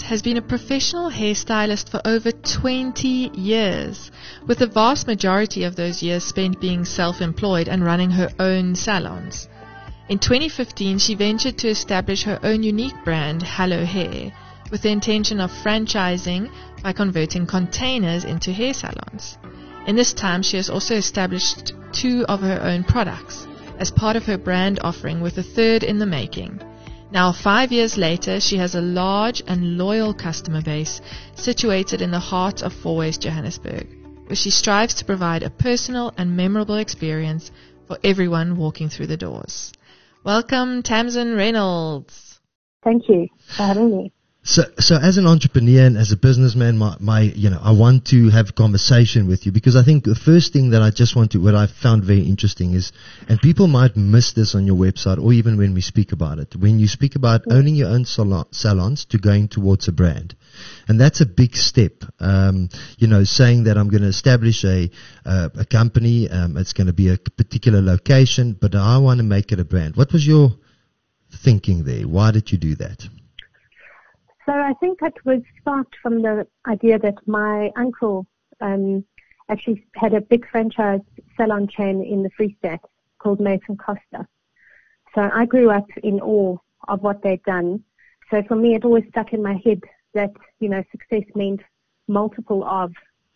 has been a professional hairstylist for over 20 years, with the vast majority of those years spent being self-employed and running her own salons. In 2015, she ventured to establish her own unique brand, Hello Hair, with the intention of franchising by converting containers into hair salons. In this time, she has also established 2 of her own products as part of her brand offering, with a 3rd in the making. Now, 5 years later, she has a large and loyal customer base situated in the heart of Fourways, Johannesburg, where she strives to provide a personal and memorable experience for everyone walking through the doors. Welcome, Tamsin Reynolds. Thank you for having me. So as an entrepreneur and as a businessman, I want to have a conversation with you, because I think the first thing that what I found very interesting is, and people might miss this on your website or even when we speak about it, when you speak about owning your own salons to going towards a brand. And that's a big step, saying that I'm going to establish a company, it's going to be a particular location, but I want to make it a brand. What was your thinking there? Why did you do that? So I think it was sparked from the idea that my uncle actually had a big franchise salon chain in the Free State called Mason Costa. So I grew up in awe of what they'd done. So for me, it always stuck in my head that, success meant multiple of,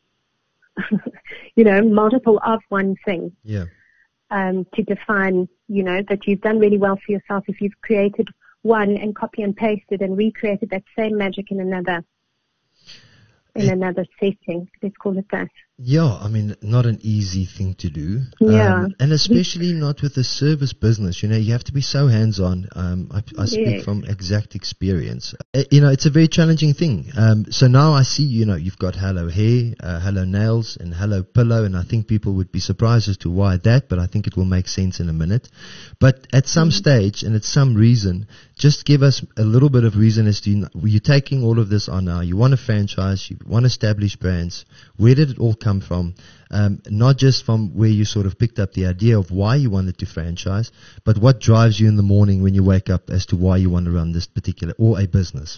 multiple of one thing. Yeah. To define, that you've done really well for yourself if you've created one and copy and pasted and recreated that same magic in another setting. Let's call it that. Yeah, I mean, not an easy thing to do. Yeah. And especially not with a service business. You have to be so hands-on. I speak from exact experience. It's a very challenging thing. So now I see, you've got Hello Hair, Hello Nails, and Hello Pillow, and I think people would be surprised as to why that, but I think it will make sense in a minute. But at some stage and at some reason, just give us a little bit of reason as to, you're taking all of this on now. You want to franchise, you want to establish brands. Where did it all come from? Not just from where you sort of picked up the idea of why you wanted to franchise, but what drives you in the morning when you wake up as to why you want to run this particular or a business.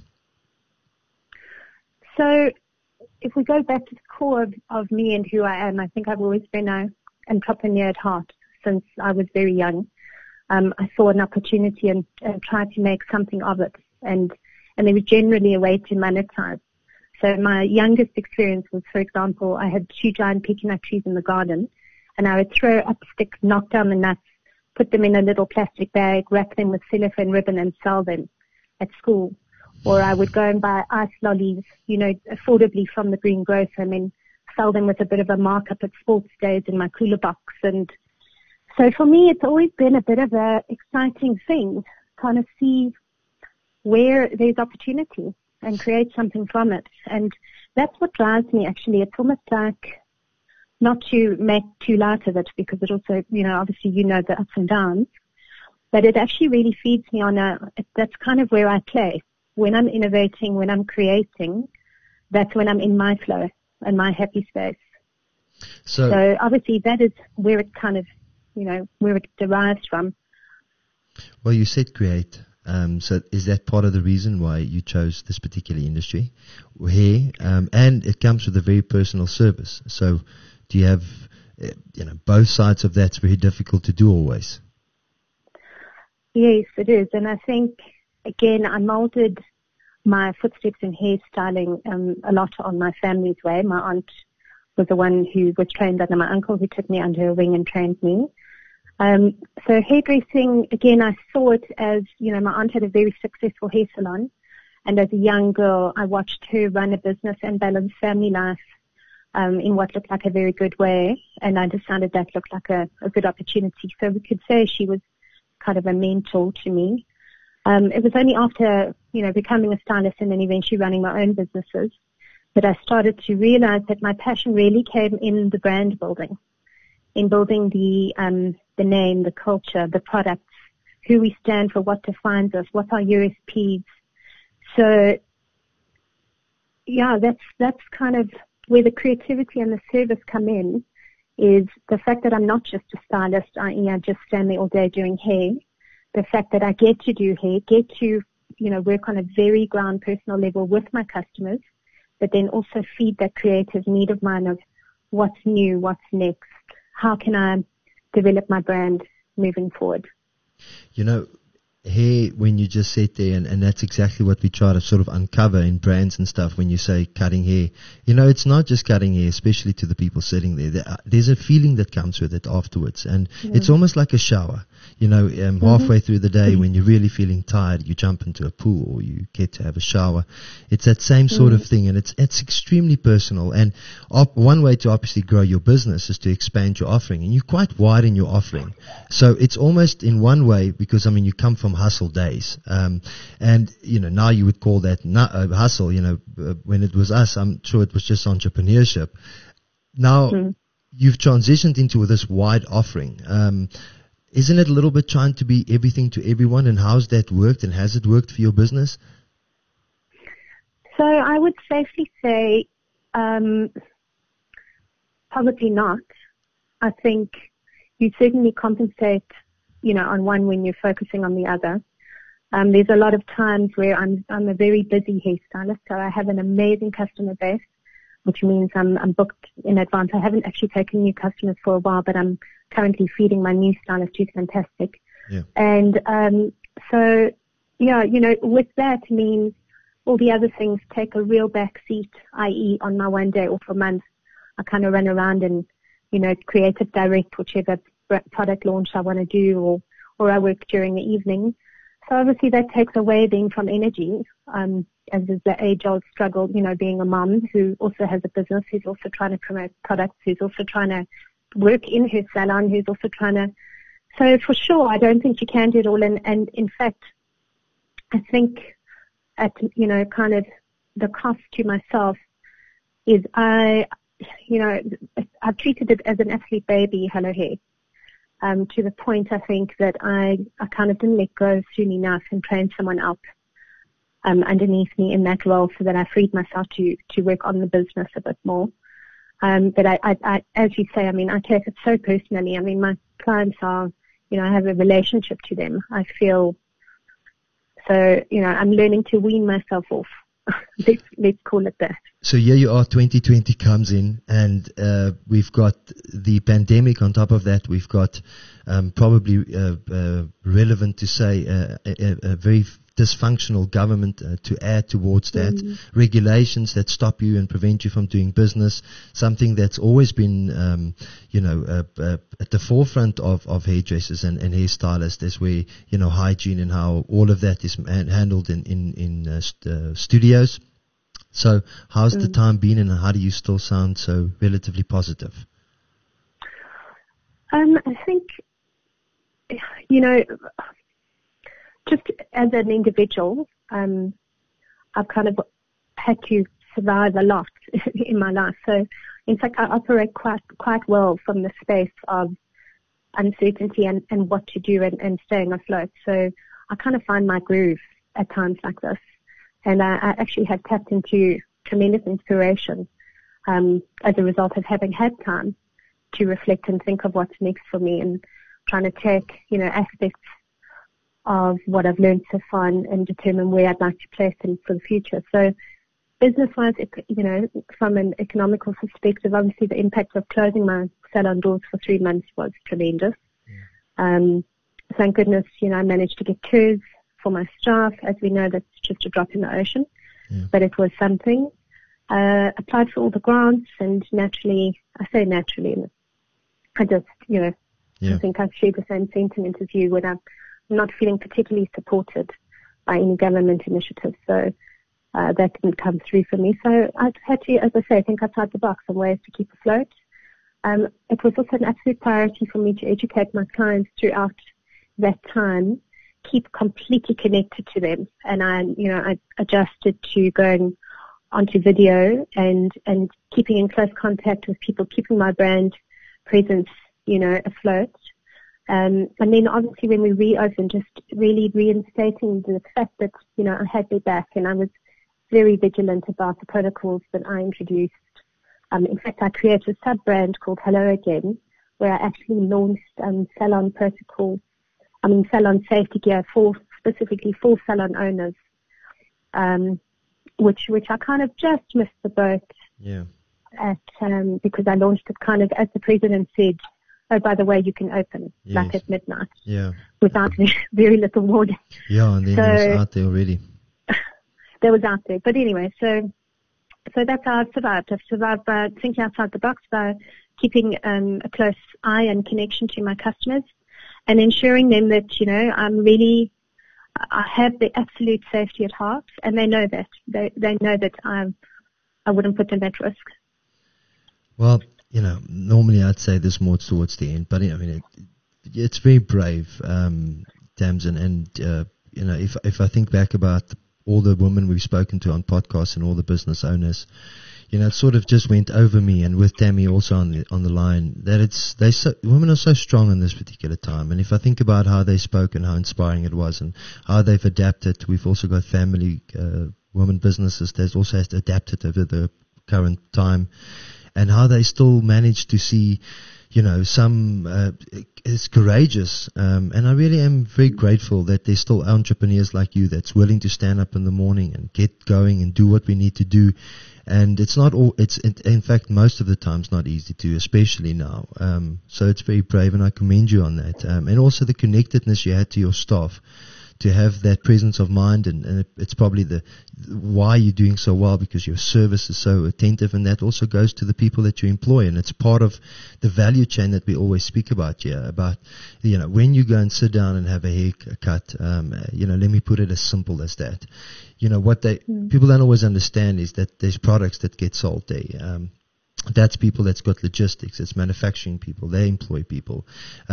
So if we go back to the core of me and who I am, I think I've always been an entrepreneur at heart since I was very young. I saw an opportunity and tried to make something of it, and there was generally a way to monetize. So my youngest experience was, for example, I had 2 giant pecan nut trees in the garden, and I would throw up sticks, knock down the nuts, put them in a little plastic bag, wrap them with cellophane ribbon and sell them at school. Or I would go and buy ice lollies, affordably from the green grocer, and then sell them with a bit of a markup at sports days in my cooler box. And so for me, it's always been a bit of an exciting thing, kind of see where there's opportunity and create something from it. And that's what drives me, actually. It's almost like, not to make too light of it, because it also, obviously the ups and downs, but it actually really feeds me that's kind of where I play. When I'm innovating, when I'm creating, that's when I'm in my flow and my happy space. So obviously that is where it kind of, where it derives from. Well, you said create. So is that part of the reason why you chose this particular industry, hair? And it comes with a very personal service. So do you have, both sides of that's very difficult to do always? Yes, it is. And I think, again, I molded my footsteps in hairstyling a lot on my family's way. My aunt was the one who was trained under my uncle, who took me under her wing and trained me. So hairdressing, again, I saw it as, my aunt had a very successful hair salon, and as a young girl, I watched her run a business and balance family life in what looked like a very good way, and I decided that looked like a good opportunity. So we could say she was kind of a mentor to me. It was only after, becoming a stylist and then eventually running my own businesses that I started to realize that my passion really came in the brand building, in building the name, the culture, the products, who we stand for, what defines us, what our USPs. So, yeah, that's kind of where the creativity and the service come in, is the fact that I'm not just a stylist, i.e. I just stand there all day doing hair. The fact that I get to do hair, get to, work on a very ground personal level with my customers, but then also feed that creative need of mine of what's new, what's next, how can I develop my brand moving forward. Hair, when you just said there, and that's exactly what we try to sort of uncover in brands and stuff when you say cutting hair. It's not just cutting hair, especially to the people sitting there. There's a feeling that comes with it afterwards, and it's almost like a shower. Halfway through the day when you're really feeling tired, you jump into a pool or you get to have a shower. It's that same sort of thing, and it's extremely personal. And one way to obviously grow your business is to expand your offering, and you're quite wide in your offering. So it's almost in one way, because you come from hustle days, and now you would call that hustle. When it was us, I'm sure it was just entrepreneurship. Now you've transitioned into this wide offering. Isn't it a little bit trying to be everything to everyone? And how's that worked? And has it worked for your business? So I would safely say probably not. I think you certainly compensate, on one when you're focusing on the other. There's a lot of times where I'm a very busy hairstylist, so I have an amazing customer base, which means I'm booked in advance. I haven't actually taken new customers for a while, but I'm currently feeding my new stylist, who's fantastic. Yeah. And with that means all the other things take a real back seat, i.e. on my one day off a month, I kind of run around and, creative direct whichever product launch I want to do, or I work during the evening. So obviously that takes away then from energy, as is the age-old struggle, being a mom who also has a business, who's also trying to promote products, who's also trying to work in her salon, who's also trying to. So for sure, I don't think you can do it all. And in fact, I think at, kind of the cost to myself is I've treated it as an athlete baby, Hello Hair. To the point, I think, that I kind of didn't let go soon enough and train someone else underneath me in that role, so that I freed myself to work on the business a bit more. But I, as you say, I take it so personally. My clients are, I have a relationship to them. I feel so, I'm learning to wean myself off. Let's call it that. So here you are, 2020 comes in, and we've got the pandemic on top of that. We've got probably relevant to say a very dysfunctional government to add towards that, regulations that stop you and prevent you from doing business, something that's always been at the forefront of hairdressers and hairstylists, is where hygiene and how all of that is handled in studios. So how's the time been, and how do you still sound so relatively positive? I think, just as an individual, I've kind of had to survive a lot in my life. So, in fact, I operate quite well from the space of uncertainty and what to do and staying afloat. So I kind of find my groove at times like this. And I actually have tapped into tremendous inspiration as a result of having had time to reflect and think of what's next for me, and trying to take, aspects of what I've learned so far and determine where I'd like to place them for the future. So business-wise, from an economical perspective, obviously the impact of closing my salon doors for 3 months was tremendous. Thank goodness, I managed to get tours for my staff. As we know, that's just a drop in the ocean, but it was something. Applied for all the grants, and naturally, I just, I think I've shared the same sentiment as you, when I'm not feeling particularly supported by any government initiatives. So that didn't come through for me. So I've had to, as I say, think outside the box on ways to keep afloat. It was also an absolute priority for me to educate my clients throughout that time, keep completely connected to them. And I adjusted to going onto video and keeping in close contact with people, keeping my brand presence, afloat. And then obviously when we reopened, just really reinstating the fact that, I had their back, and I was very vigilant about the protocols that I introduced. In fact, I created a sub-brand called Hello Again, where I actually launched salon protocols, salon safety gear specifically for salon owners which I kind of just missed the boat. Yeah. Because I launched it kind of as the president said, oh, by the way, you can open like at midnight. Yeah. Without very little warning. Yeah, and then it was out there already. That was out there. But anyway, so that's how I've survived. I've survived by thinking outside the box, by keeping a close eye and connection to my customers, and ensuring them that, I have the absolute safety at heart, and they know that. They know that I wouldn't put them at risk. Well, normally I'd say this more towards the end, but it's very brave, Tamsin, and if I think back about all the women we've spoken to on podcasts and all the business owners, it sort of just went over me, and with Tammy also on the line, that women are so strong in this particular time. And if I think about how they spoke and how inspiring it was and how they've adapted, we've also got family women businesses that also has adapted over the current time, and how they still manage to see, some is courageous, and I really am very grateful that there's still entrepreneurs like you that's willing to stand up in the morning and get going and do what we need to do. And it's not all, in fact, most of the time it's not easy to, especially now. So it's very brave, and I commend you on that. And also the connectedness you had to your staff, to have that presence of mind, and it's probably why you're doing so well, because your service is so attentive, and that also goes to the people that you employ, and it's part of the value chain that we always speak about here, about, when you go and sit down and have a haircut, let me put it as simple as that. What people don't always understand is that there's products that get sold there. That's people that's got logistics. It's manufacturing people. They employ people.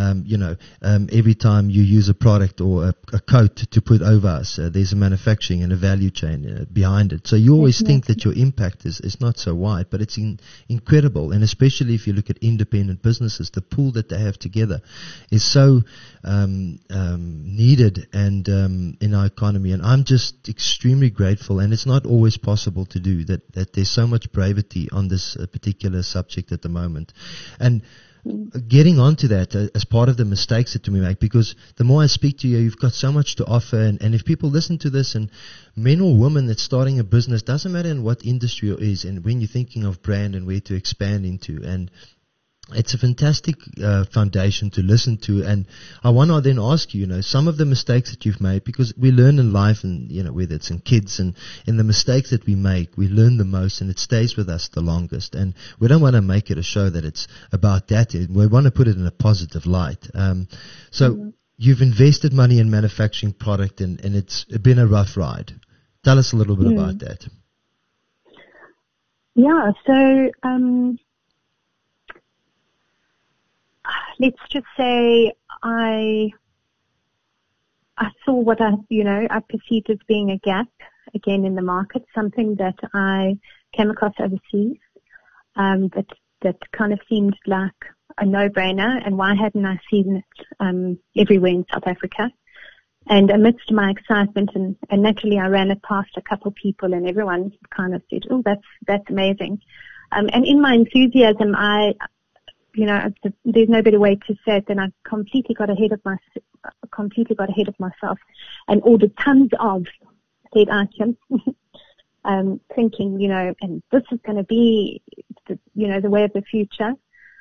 Every time you use a product or a coat to put over us, there's a manufacturing and a value chain behind it. So you always think that your impact is not so wide, but it's incredible. And especially if you look at independent businesses, the pool that they have together is so needed and in our economy. And I'm just extremely grateful. And it's not always possible to do that. There's so much bravery on this particular subject at the moment, and getting onto that as part of the mistakes that we make, because the more I speak to you, you've got so much to offer, and if people listen to this, and men or women that's starting a business, doesn't matter in what industry it is, and when you're thinking of brand and where to expand into, and it's a fantastic foundation to listen to. And I want to then ask you, some of the mistakes that you've made, because we learn in life, and whether it's in kids and in the mistakes that we make, we learn the most, and it stays with us the longest. And we don't want to make it a show that it's about that. We want to put it in a positive light. So you've invested money in manufacturing product, and it's been a rough ride. Tell us a little bit about that. Yeah. So, let's just say I saw what I perceived as being a gap again in the market, something that I came across overseas, that kind of seemed like a no-brainer, and why hadn't I seen it everywhere in South Africa? And amidst my excitement, and naturally I ran it past a couple people, and everyone kind of said, "Oh, that's amazing." And in my enthusiasm, there's no better way to say it than I completely got ahead of myself and ordered tons of said items, thinking, and this is going to be, the way of the future.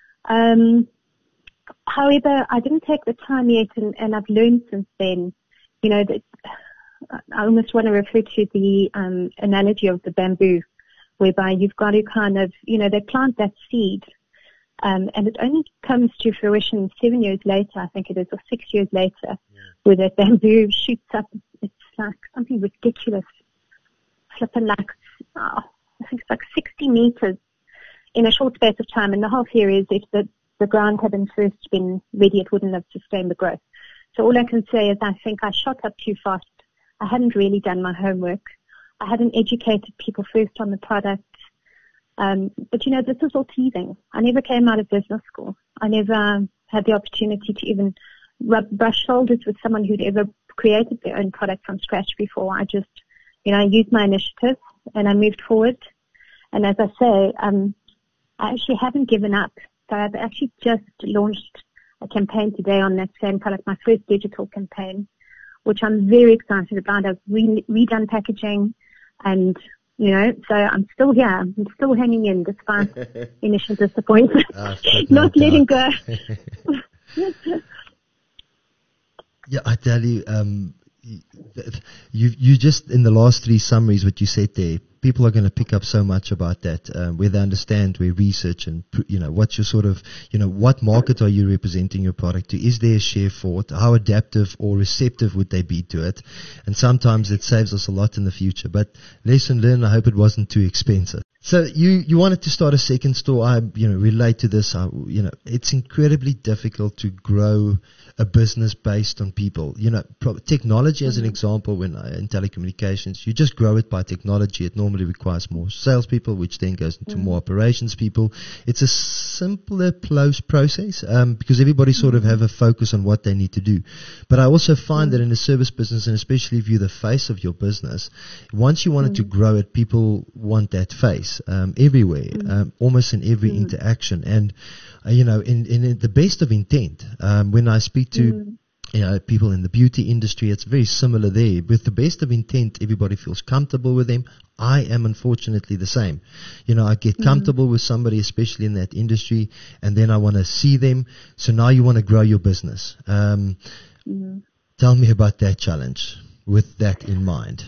However, I didn't take the time yet, and I've learned since then, that I almost want to refer to the analogy of the bamboo, whereby you've got to kind of, they plant that seed. And it only comes to fruition 7 years later, I think it is, or 6 years later, where that bamboo shoots up. It's like something ridiculous, flipping like, I think it's like 60 meters in a short space of time. And the whole theory is if the ground hadn't first been ready, it wouldn't have sustained the growth. So all I can say is I think I shot up too fast. I hadn't really done my homework. I hadn't educated people first on the product. But this is all teething. I never came out of business school. I never had the opportunity to even brush shoulders with someone who'd ever created their own product from scratch before. I just, I used my initiative and I moved forward. And as I say, I actually haven't given up. So I've actually just launched a campaign today on that same product, my first digital campaign, which I'm very excited about. I've redone packaging. And, so I'm still here. I'm still hanging in despite initial disappointment. Not letting go. Yeah, I tell you, you just, in the last three summaries, what you said there, people are going to pick up so much about that, where they understand, where research and, what's your sort of, what market are you representing your product to? Is there a share for it? How adaptive or receptive would they be to it? And sometimes it saves us a lot in the future. But lesson learned, I hope it wasn't too expensive. So you wanted to start a second store. I, relate to this. It's incredibly difficult to grow a business based on people. Technology as an example, in telecommunications, you just grow it by technology. It normally requires more salespeople, which then goes into more operations people. It's a simpler, close process, because everybody sort of have a focus on what they need to do. But I also find that in a service business, and especially if you're the face of your business, once you wanted to grow it, people want that face, everywhere, almost in every interaction. And, in the best of intent, when I speak to people in the beauty industry, it's very similar there. With the best of intent, everybody feels comfortable with them. I am unfortunately the same. I get comfortable with somebody, especially in that industry, and then I want to see them. So now you want to grow your business. Tell me about that challenge with that in mind.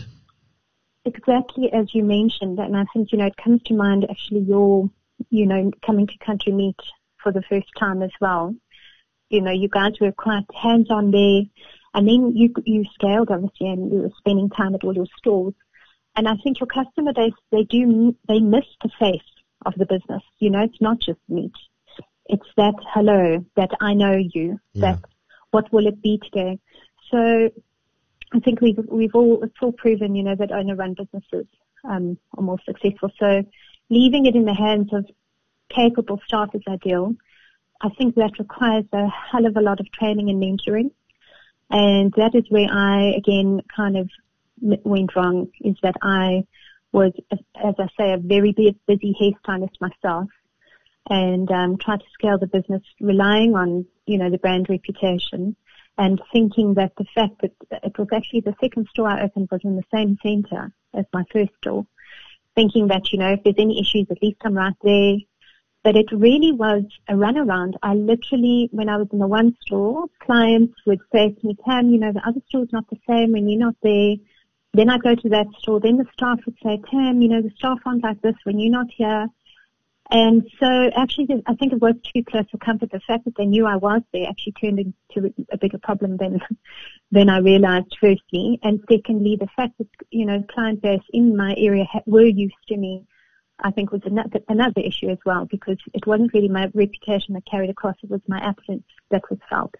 Exactly as you mentioned, and I think, it comes to mind actually your, coming to Country Meat for the first time as well. You guys were quite hands-on there, and then you scaled, obviously, and you were spending time at all your stores. And I think your customer base, they miss the face of the business. It's not just meat. It's that hello, that I know you, that what will it be today? So I think it's all proven, that owner-run businesses are more successful. So leaving it in the hands of capable staff is ideal. I think that requires a hell of a lot of training and mentoring. And that is where I, again, kind of went wrong, is that I was, as I say, a very busy hairstylist myself, and tried to scale the business relying on, the brand reputation, and thinking that the fact that it was actually the second store I opened was in the same center as my first store, thinking that, if there's any issues, at least I'm right there. But it really was a runaround. I literally, when I was in the one store, clients would say to me, Tam, the other store's not the same when you're not there. Then I go to that store. Then the staff would say, Tam, the staff aren't like this when you're not here. And so actually, I think it was too close for comfort. The fact that they knew I was there actually turned into a bigger problem than I realized, firstly. And secondly, the fact that, client base in my area were used to me, I think was another issue as well, because it wasn't really my reputation that carried across. It was my absence that was felt.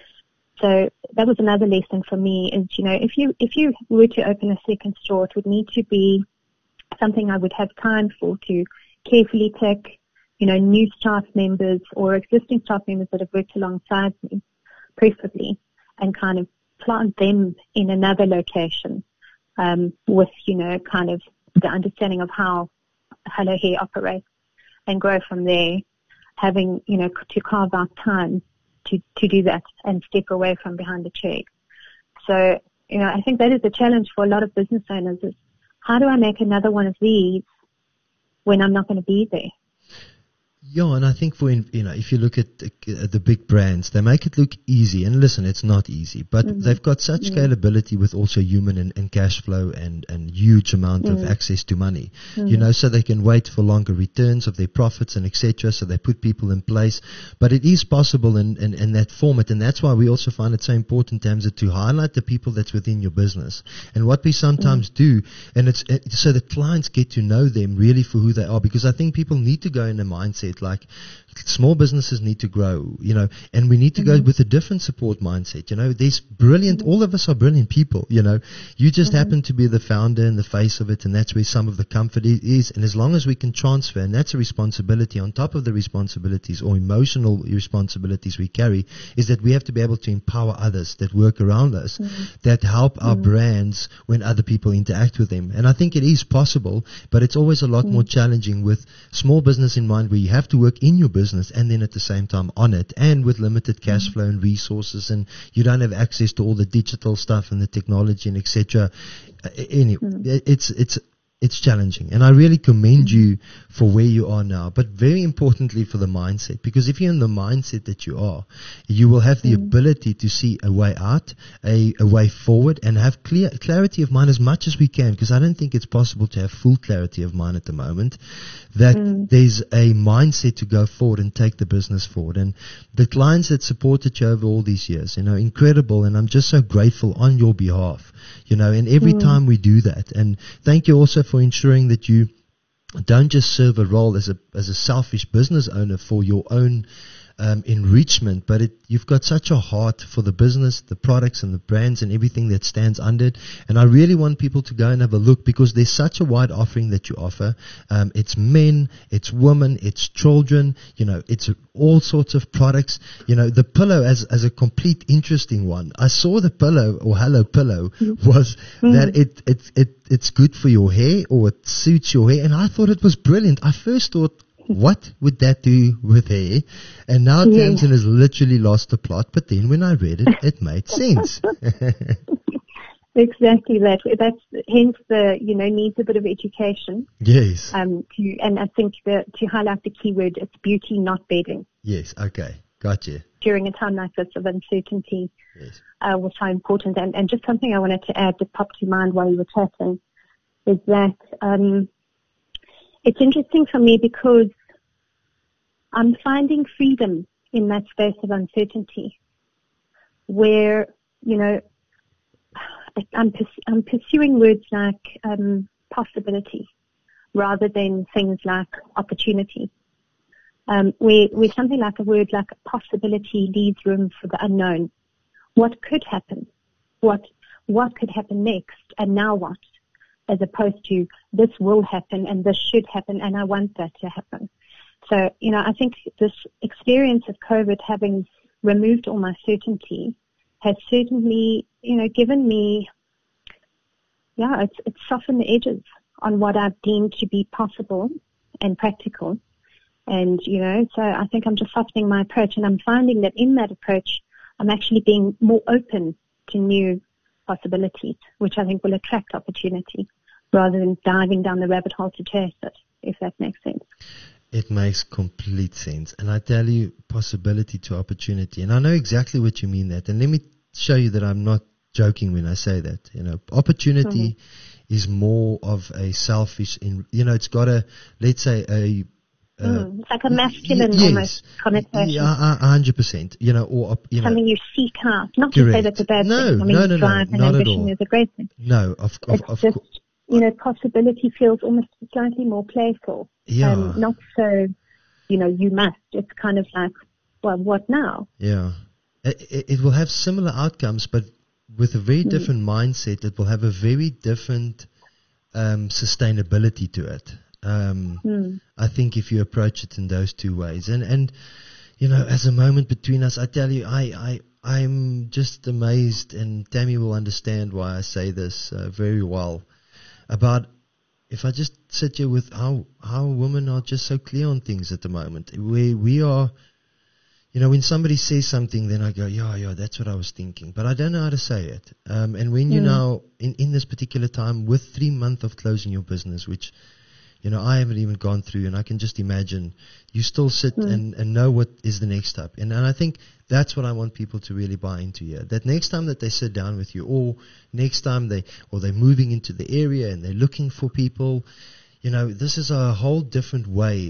So that was another lesson for me is, if you were to open a second store, it would need to be something I would have time for, to carefully take, new staff members or existing staff members that have worked alongside me, preferably, and kind of plant them in another location, with, kind of the understanding of how Hello Hair operates, and grow from there, having, to carve out time to do that and step away from behind the chair. So, I think that is a challenge for a lot of business owners, is how do I make another one of these when I'm not going to be there? Yeah, and I think if you look at the big brands, they make it look easy. And listen, it's not easy, but they've got such scalability with also human and cash flow and huge amount of access to money, so they can wait for longer returns of their profits and etc. So they put people in place. But it is possible in that format. And that's why we also find it so important, Tamza, to highlight the people that's within your business. And what we sometimes do, and it's so that clients get to know them really for who they are, because I think people need to go in a mindset like small businesses need to grow, and we need to go with a different support mindset. There's brilliant, all of us are brilliant people, you just happen to be the founder and the face of it, and that's where some of the comfort is. And as long as we can transfer, and that's a responsibility on top of the responsibilities or emotional responsibilities we carry, is that we have to be able to empower others that work around us, that help our brands when other people interact with them. And I think it is possible, but it's always a lot more challenging with small business in mind, where you have to work in your business and then at the same time on it, and with limited cash flow and resources, and you don't have access to all the digital stuff and the technology and etc. Anyway, it's it's challenging, and I really commend you for where you are now, but very importantly for the mindset, because if you're in the mindset that you are, you will have the ability to see a way out, a way forward, and have clarity of mind as much as we can, because I don't think it's possible to have full clarity of mind at the moment, that there's a mindset to go forward and take the business forward. And the clients that supported you over all these years, incredible, and I'm just so grateful on your behalf, and every time we do that. And thank you also for ensuring that you don't just serve a role as a selfish business owner for your own enrichment, but you've got such a heart for the business, the products and the brands and everything that stands under it. And I really want people to go and have a look, because there's such a wide offering that you offer. It's men, it's women, it's children, it's all sorts of products. The pillow as a complete interesting one. I saw the pillow, or Hello Pillow, was that it's good for your hair, or it suits your hair. And I thought it was brilliant. I first thought, what would that do with hair? And now Tamsin has literally lost the plot. But then when I read it, it made sense. Exactly that. That's hence the needs a bit of education. Yes. And I think to highlight the key word, it's beauty, not bedding. Yes. Okay. Gotcha. During a time like this of uncertainty, yes, was so important. And just something I wanted to add that popped to mind while you were chatting is that it's interesting for me because I'm finding freedom in that space of uncertainty where, I'm pursuing words like possibility rather than things like opportunity. Where something like a word like possibility leaves room for the unknown. What could happen? What could happen next? And now what? As opposed to this will happen and this should happen and I want that to happen. So, I think this experience of COVID having removed all my certainty has certainly, given me, it's softened the edges on what I've deemed to be possible and practical. And, so I think I'm just softening my approach, and I'm finding that in that approach, I'm actually being more open to new possibilities, which I think will attract opportunity rather than diving down the rabbit hole to chase it, if that makes sense. It makes complete sense. And I tell you, possibility to opportunity. And I know exactly what you mean that. And let me show you that I'm not joking when I say that. Opportunity is more of a selfish, it's got let's say it's like a masculine almost connotation. Yeah, 100%. Or something you seek out. Not correct. To say that's a bad thing. No, drive and ambition is a great thing. No, of course. Possibility feels almost slightly more playful. Yeah. Not so, you must. It's kind of like, well, what now? Yeah. It will have similar outcomes, but with a very different mindset. It will have a very different sustainability to it. I think if you approach it in those two ways. And as a moment between us, I tell you, I'm just amazed, and Tammy will understand why I say this very well, about if I just sit here with how women are just so clear on things at the moment. We are, when somebody says something, then I go, yeah, that's what I was thinking. But I don't know how to say it. And when you now, in this particular time, with 3 months of closing your business, which, I haven't even gone through, and I can just imagine you still sit and know what is the next step. And I think that's what I want people to really buy into here. That next time that they sit down with you, or next time they're moving into the area and they're looking for people, this is a whole different way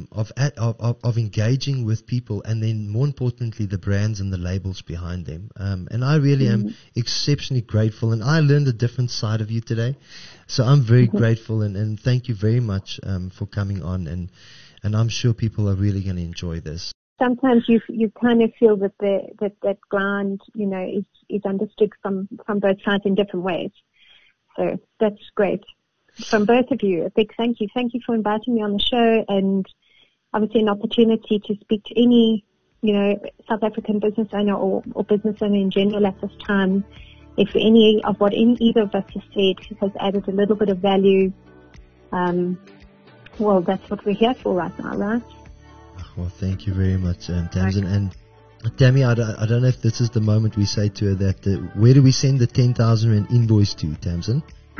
of engaging with people, and then more importantly, the brands and the labels behind them. And I really am exceptionally grateful, and I learned a different side of you today. So I'm very grateful, and thank you very much for coming on, and I'm sure people are really going to enjoy this. Sometimes you kind of feel that that ground, is understood from both sides in different ways. So that's great. From both of you, a big thank you. Thank you for inviting me on the show, and obviously an opportunity to speak to any, South African business owner or business owner in general at this time. If any of what either of us has said has added a little bit of value, well, that's what we're here for right now, right? Well, thank you very much, Tamsin. Okay. And Tammy, I don't know if this is the moment we say to her that, where do we send the 10,000 Rand invoice to, Tamsin?